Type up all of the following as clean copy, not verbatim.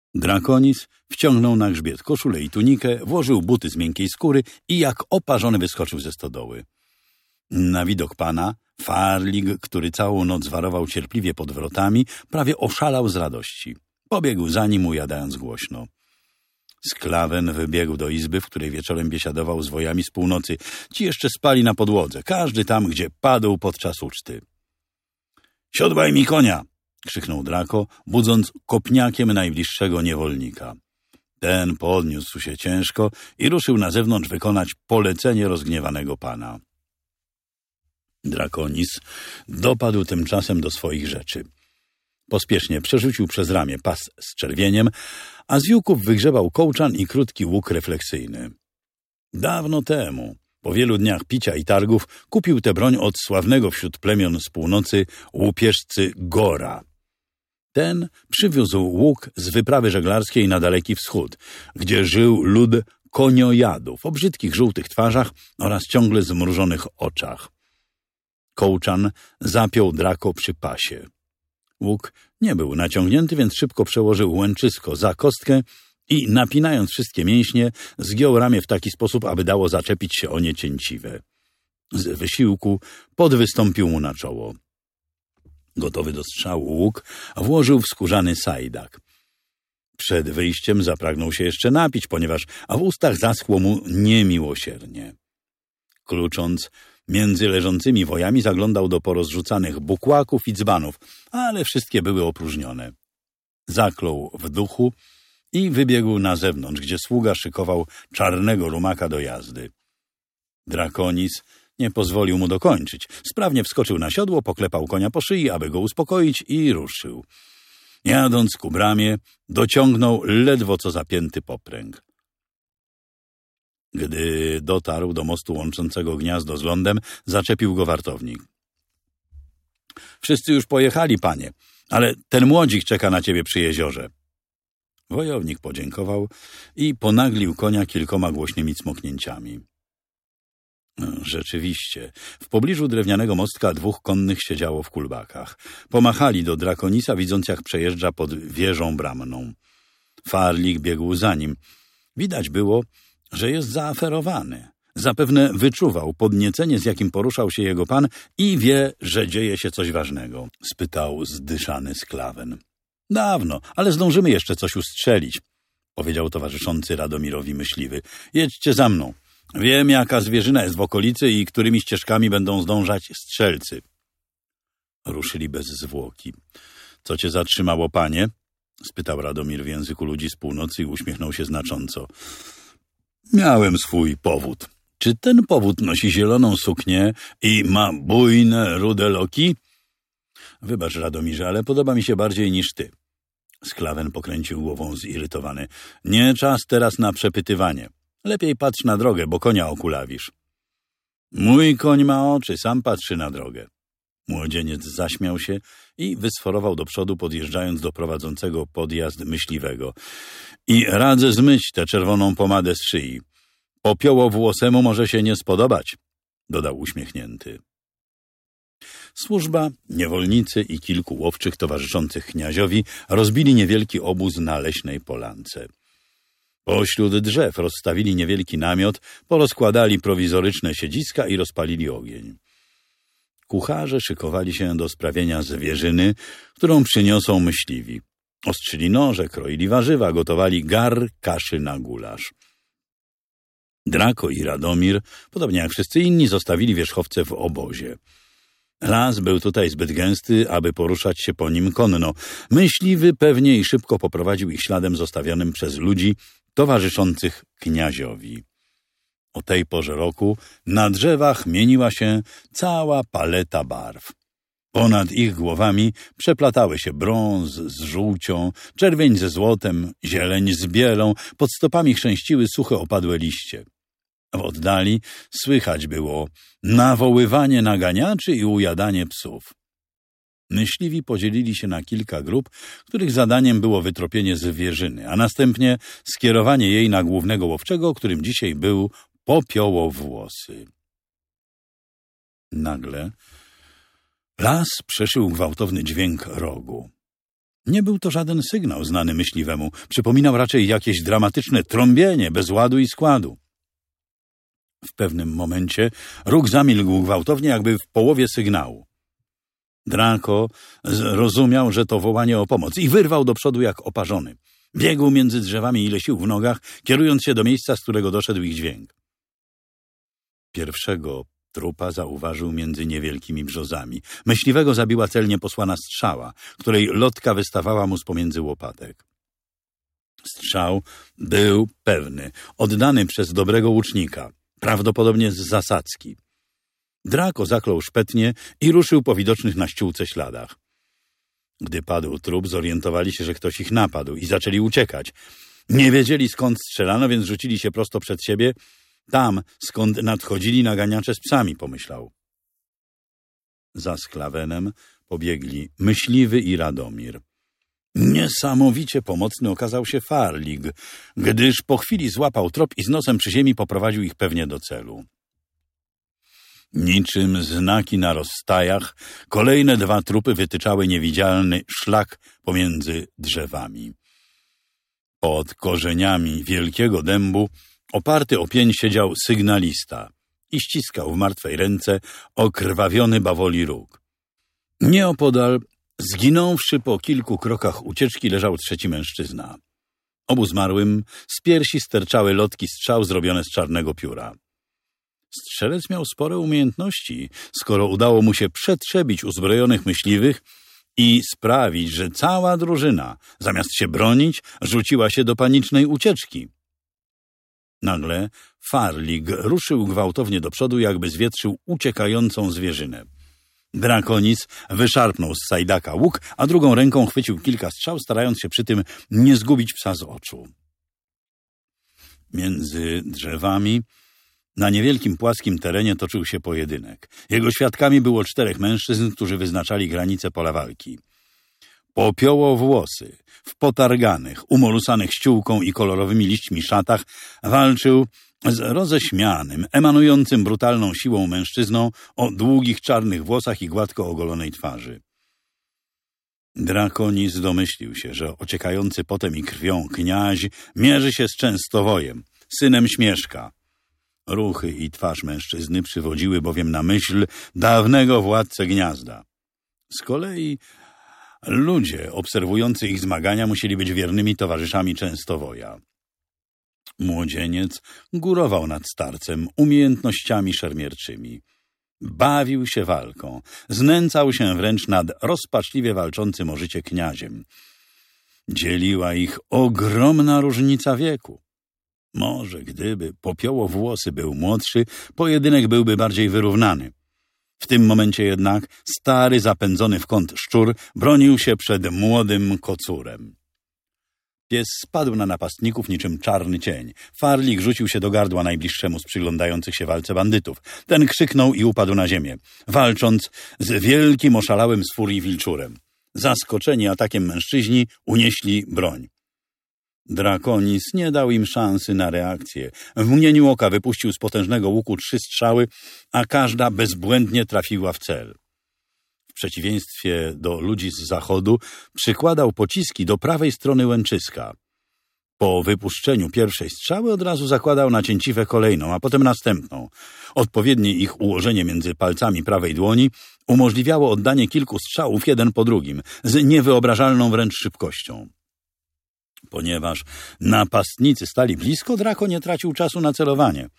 Drakonis wciągnął na grzbiet koszulę i tunikę, włożył buty z miękkiej skóry i jak oparzony wyskoczył ze stodoły. Na widok pana Farlig, który całą noc warował cierpliwie pod wrotami, prawie oszalał z radości. Pobiegł za nim, ujadając głośno. Sklawen wybiegł do izby, w której wieczorem biesiadował z wojami z północy. Ci jeszcze spali na podłodze, każdy tam, gdzie padł podczas uczty. — Siodłaj mi konia! — krzyknął Drako, budząc kopniakiem najbliższego niewolnika. Ten podniósł się ciężko i ruszył na zewnątrz wykonać polecenie rozgniewanego pana. Drakonis dopadł tymczasem do swoich rzeczy. Pospiesznie przerzucił przez ramię pas z czerwieniem, a z juków wygrzebał kołczan i krótki łuk refleksyjny. Dawno temu, po wielu dniach picia i targów, kupił tę broń od sławnego wśród plemion z północy łupieżcy Gora. Ten przywiózł łuk z wyprawy żeglarskiej na Daleki Wschód, gdzie żył lud koniojadów o brzydkich żółtych twarzach oraz ciągle zmrużonych oczach. Kołczan zapiął Drako przy pasie. Łuk nie był naciągnięty, więc szybko przełożył łęczysko za kostkę i, napinając wszystkie mięśnie, zgiął ramię w taki sposób, aby dało zaczepić się o nie cięciwe. Z wysiłku podwystąpił mu na czoło. Gotowy do strzału łuk włożył w skórzany sajdak. Przed wyjściem zapragnął się jeszcze napić, ponieważ w ustach zaschło mu niemiłosiernie. Klucząc między leżącymi wojami, zaglądał do porozrzucanych bukłaków i dzbanów, ale wszystkie były opróżnione. Zaklął w duchu i wybiegł na zewnątrz, gdzie sługa szykował czarnego rumaka do jazdy. Drakonis nie pozwolił mu dokończyć. Sprawnie wskoczył na siodło, poklepał konia po szyi, aby go uspokoić i ruszył. Jadąc ku bramie, dociągnął ledwo co zapięty popręg. Gdy dotarł do mostu łączącego gniazdo z lądem, zaczepił go wartownik. — Wszyscy już pojechali, panie, ale ten młodzik czeka na ciebie przy jeziorze. Wojownik podziękował i ponaglił konia kilkoma głośnymi cmoknięciami. Rzeczywiście, w pobliżu drewnianego mostka 2 konnych siedziało w kulbakach. Pomachali do Drakonisa, widząc jak przejeżdża pod wieżą bramną. Farlig biegł za nim. Widać było, że jest zaaferowany. Zapewne wyczuwał podniecenie, z jakim poruszał się jego pan i wie, że dzieje się coś ważnego. Spytał zdyszany Sklawen. — Dawno, ale zdążymy jeszcze coś ustrzelić — powiedział towarzyszący Radomirowi myśliwy. — Jedźcie za mną. Wiem, jaka zwierzyna jest w okolicy i którymi ścieżkami będą zdążać strzelcy. Ruszyli bez zwłoki. — Co cię zatrzymało, panie? — spytał Radomir w języku ludzi z północy i uśmiechnął się znacząco. — Miałem swój powód. Czy ten powód nosi zieloną suknię i ma bujne, rude loki? — Wybacz, Radomirze, ale podoba mi się bardziej niż ty. Sklawen pokręcił głową zirytowany. — Nie czas teraz na przepytywanie. Lepiej patrz na drogę, bo konia okulawisz. — Mój koń ma oczy, sam patrzy na drogę. Młodzieniec zaśmiał się i wysforował do przodu, podjeżdżając do prowadzącego podjazd myśliwego. — I radzę zmyć tę czerwoną pomadę z szyi. Popiołowłosemu może się nie spodobać — dodał uśmiechnięty. Służba, niewolnicy i kilku łowczych towarzyszących kniaziowi rozbili niewielki obóz na leśnej polance. Pośród drzew rozstawili niewielki namiot, porozkładali prowizoryczne siedziska i rozpalili ogień. Kucharze szykowali się do sprawienia zwierzyny, którą przyniosą myśliwi. Ostrzyli noże, kroili warzywa, gotowali gar kaszy na gulasz. Drako i Radomir, podobnie jak wszyscy inni, zostawili wierzchowce w obozie. Las był tutaj zbyt gęsty, aby poruszać się po nim konno. Myśliwy pewnie i szybko poprowadził ich śladem zostawionym przez ludzi towarzyszących kniaziowi. O tej porze roku na drzewach mieniła się cała paleta barw. Ponad ich głowami przeplatały się brąz z żółcią, czerwień ze złotem, zieleń z bielą, pod stopami chrzęściły suche opadłe liście. W oddali słychać było nawoływanie naganiaczy i ujadanie psów. Myśliwi podzielili się na kilka grup, których zadaniem było wytropienie zwierzyny, a następnie skierowanie jej na głównego łowczego, którym dzisiaj był Popiołowłosy. Nagle las przeszył gwałtowny dźwięk rogu. Nie był to żaden sygnał znany myśliwemu. Przypominał raczej jakieś dramatyczne trąbienie bez ładu i składu. W pewnym momencie róg zamilkł gwałtownie, jakby w połowie sygnału. Draco zrozumiał, że to wołanie o pomoc i wyrwał do przodu jak oparzony. Biegł między drzewami ile sił w nogach, kierując się do miejsca, z którego doszedł ich dźwięk. Pierwszego trupa zauważył między niewielkimi brzozami. Myśliwego zabiła celnie posłana strzała, której lotka wystawała mu z pomiędzy łopatek. Strzał był pewny, oddany przez dobrego łucznika, prawdopodobnie z zasadzki. Draco zaklął szpetnie i ruszył po widocznych na ściółce śladach. Gdy padł trup, zorientowali się, że ktoś ich napadł i zaczęli uciekać. Nie wiedzieli, skąd strzelano, więc rzucili się prosto przed siebie, tam, skąd nadchodzili naganiacze z psami, pomyślał. Za Sklawenem pobiegli Myśliwy i Radomir. Niesamowicie pomocny okazał się Farlig, gdyż po chwili złapał trop i z nosem przy ziemi poprowadził ich pewnie do celu. Niczym znaki na rozstajach, kolejne 2 trupy wytyczały niewidzialny szlak pomiędzy drzewami. Pod korzeniami wielkiego dębu, oparty o pień, siedział sygnalista i ściskał w martwej ręce okrwawiony bawoli róg. Nieopodal, zginąwszy po kilku krokach ucieczki, leżał 3. mężczyzna. Obu zmarłym z piersi sterczały lotki strzał zrobione z czarnego pióra. Strzelec miał spore umiejętności, skoro udało mu się przetrzebić uzbrojonych myśliwych i sprawić, że cała drużyna, zamiast się bronić, rzuciła się do panicznej ucieczki. Nagle Farlig ruszył gwałtownie do przodu, jakby zwietrzył uciekającą zwierzynę. Draconis wyszarpnął z sajdaka łuk, a drugą ręką chwycił kilka strzał, starając się przy tym nie zgubić psa z oczu. Między drzewami na niewielkim płaskim terenie toczył się pojedynek. Jego świadkami było 4 mężczyzn, którzy wyznaczali granice pola walki. Popiołowłosy, w potarganych, umorusanych ściółką i kolorowymi liśćmi szatach, walczył z roześmianym, emanującym brutalną siłą mężczyzną o długich czarnych włosach i gładko ogolonej twarzy. Draconis domyślił się, że ociekający potem i krwią kniaź mierzy się z Częstowojem, synem Śmieszka. Ruchy i twarz mężczyzny przywodziły bowiem na myśl dawnego władcę Gniazda. Z kolei ludzie obserwujący ich zmagania musieli być wiernymi towarzyszami Częstowoja. Młodzieniec górował nad starcem umiejętnościami szermierczymi. Bawił się walką, znęcał się wręcz nad rozpaczliwie walczącym o życie kniaziem. Dzieliła ich ogromna różnica wieku. Może gdyby Popiołowłosy był młodszy, pojedynek byłby bardziej wyrównany. W tym momencie jednak stary, zapędzony w kąt szczur bronił się przed młodym kocurem. Pies spadł na napastników niczym czarny cień. Farlig rzucił się do gardła najbliższemu z przyglądających się walce bandytów. Ten krzyknął i upadł na ziemię, walcząc z wielkim, oszalałym z furii wilczurem. Zaskoczeni atakiem mężczyźni unieśli broń. Draconis nie dał im szansy na reakcję. W mgnieniu oka wypuścił z potężnego łuku 3 strzały, a każda bezbłędnie trafiła w cel. W przeciwieństwie do ludzi z zachodu przykładał pociski do prawej strony łęczyska. Po wypuszczeniu pierwszej strzały od razu zakładał na cięciwę kolejną, a potem następną. Odpowiednie ich ułożenie między palcami prawej dłoni umożliwiało oddanie kilku strzałów jeden po drugim, z niewyobrażalną wręcz szybkością. Ponieważ napastnicy stali blisko, Draco nie tracił czasu na celowanie.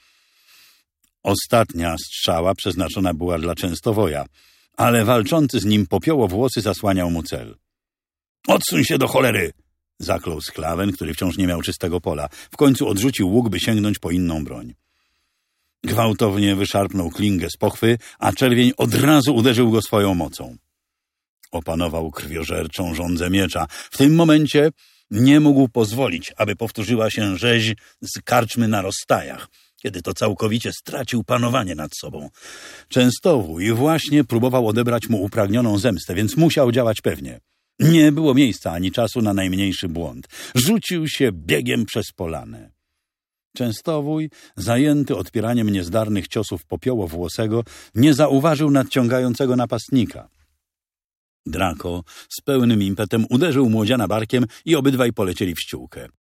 Ostatnia strzała przeznaczona była dla Częstowoja, ale walczący z nim Popiołowłosy zasłaniał mu cel. — Odsuń się do cholery! — zaklął Sklawen, który wciąż nie miał czystego pola. W końcu odrzucił łuk, by sięgnąć po inną broń. Gwałtownie wyszarpnął klingę z pochwy, a czerwień od razu uderzył go swoją mocą. Opanował krwiożerczą żądzę miecza. W tym momencie nie mógł pozwolić, aby powtórzyła się rzeź z karczmy na rozstajach, kiedy to całkowicie stracił panowanie nad sobą. Częstowój właśnie próbował odebrać mu upragnioną zemstę, więc musiał działać pewnie. Nie było miejsca ani czasu na najmniejszy błąd. Rzucił się biegiem przez polanę. Częstowój, zajęty odpieraniem niezdarnych ciosów Popiołowłosego, nie zauważył nadciągającego napastnika. Draco z pełnym impetem uderzył młodziana barkiem i obydwaj polecieli w ściółkę.